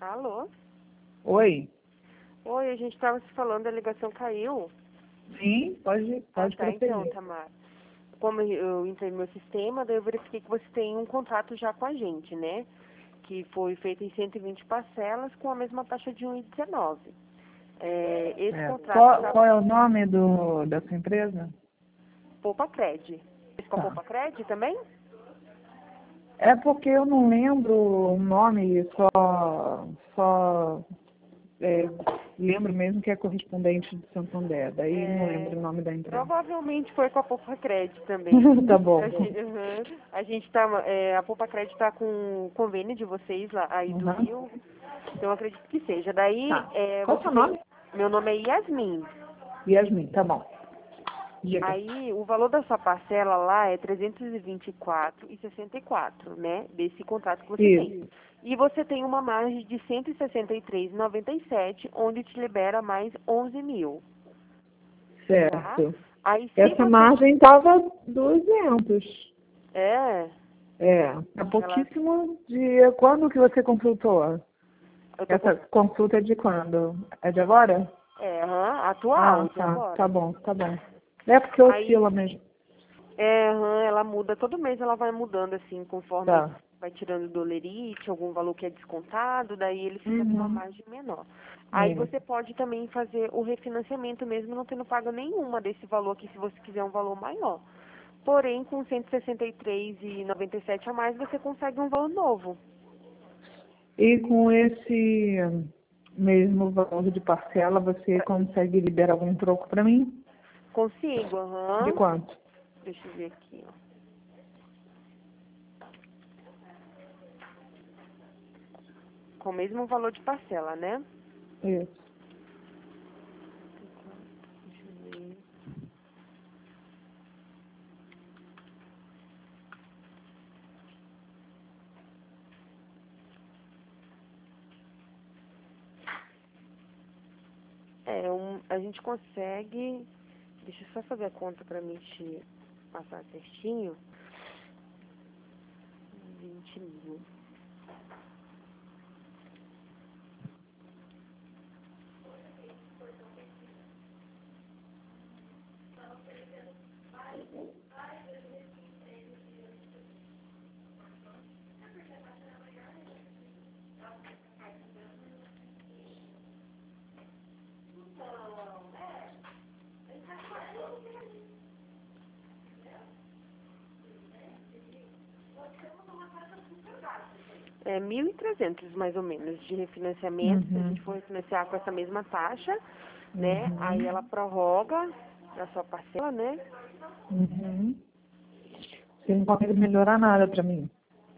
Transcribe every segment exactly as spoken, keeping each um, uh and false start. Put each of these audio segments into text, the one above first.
Alô? Oi? Oi, a gente estava se falando, a ligação caiu. Sim, pode, pode ah, tá, prosseguir. então, Tamara. Como eu entrei no meu sistema, daí eu verifiquei que você tem um contrato já com a gente, né? Que foi feito em cento e vinte parcelas com a mesma taxa de um vírgula dezenove. É, esse É. contrato Qual, está qual é o nome do, da sua empresa? Poupa Cred. Esse com a Tá. Poupa Cred também? É porque eu não lembro o nome, só, só é, lembro mesmo que é correspondente de Santander, daí não É, lembro o nome da empresa. provavelmente foi com a Poupa Cred também. Tá bom. A gente, uhum. a gente tá, é, a Poupa Cred está com um convênio de vocês lá aí do Uhum. Rio. Então eu acredito que seja. Daí, Tá. é, Qual é o você seu tem. nome? Meu nome é Yasmin. Yasmin, tá bom. Diga. Aí o valor da sua parcela lá é trezentos e vinte e quatro reais e sessenta e quatro, né? Desse contrato que você Isso. tem. E você tem uma margem de cento e sessenta e três reais e noventa e sete, onde te libera mais onze mil. Tá? Certo. Aí se Essa você. margem estava duzentos. É. É, é Ela... pouquíssimo de... Quando que você consultou? Eu tô Essa com... consulta é de quando? É de agora? É, aham, atual, Ah, de tá. agora. Tá bom, tá bom. É porque Aí, oscila mesmo. é, aham, ela muda, todo mês ela vai mudando, assim, conforme Tá. vai tirando dolerite, algum valor que é descontado, daí ele fica com uma Uhum. margem menor. Aí Isso. você pode também fazer o refinanciamento mesmo não tendo pago nenhuma desse valor aqui, se você quiser um valor maior. Porém, com cento e sessenta e três reais e noventa e sete a mais, você consegue um valor novo. E com esse mesmo valor de parcela, você Pra- consegue liberar algum troco para mim? Consigo, De aham. quanto? Deixa eu ver aqui, ó. Com o mesmo valor de parcela, né? Isso. Deixa eu ver. É, um, a gente consegue. Deixa eu só fazer a conta pra mim te passar certinho. vinte mil. É mil e trezentos mais ou menos de refinanciamento. Se a Uhum. gente for refinanciar com essa mesma taxa, né? Aí Uhum. ela prorroga a sua parcela, né? Uhum. Você não consegue melhorar nada para mim.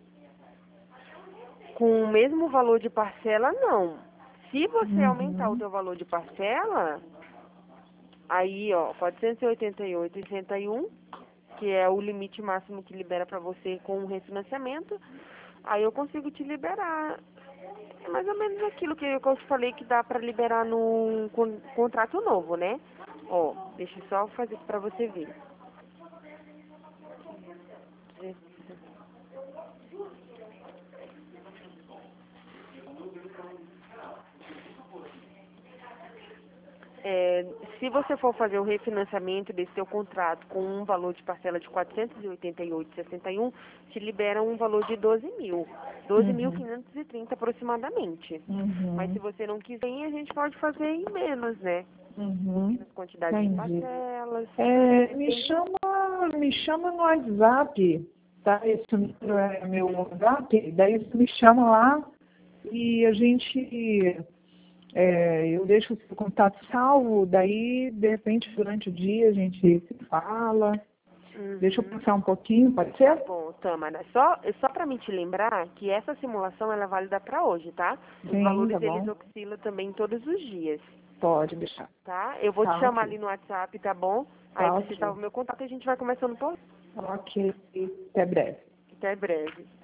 Com o mesmo valor de parcela, não. Se você aumentar o Uhum. teu valor de parcela, aí, ó, quatrocentos e oitenta e oito reais e sessenta e um, que é o limite máximo que libera para você com o refinanciamento, aí eu consigo te liberar. É mais ou menos aquilo que eu te falei que dá para liberar num con- contrato novo, né? Ó, deixa eu só fazer para você ver. É, se você for fazer o refinanciamento desse seu contrato com um valor de parcela de quatrocentos e oitenta e oito reais e sessenta e um, te libera um valor de doze mil. doze mil Uhum. quinhentos e trinta aproximadamente. Mas se Uhum. você não quiser, a gente pode fazer em menos, né? Uhum. Menos quantidade de Entendi. parcelas. É, me Depende. chama, me chama no WhatsApp, tá? Esse número é meu WhatsApp, daí você me chama lá e a gente, é, eu deixo o seu contato salvo, daí de repente durante o dia a gente se fala. Deixa eu Uhum. pensar um pouquinho, pode Tá ser? bom, Tamara. Só, só para me te lembrar que essa simulação ela é válida para hoje, tá? Os Sim, valores tá eles bom. oscilam também todos os dias, Pode deixar. tá? Eu vou te Tá chamar ok. ali no WhatsApp, tá bom? Aí Tá você ok. salva o meu contato e a gente vai começando por Ok. Até breve. até breve.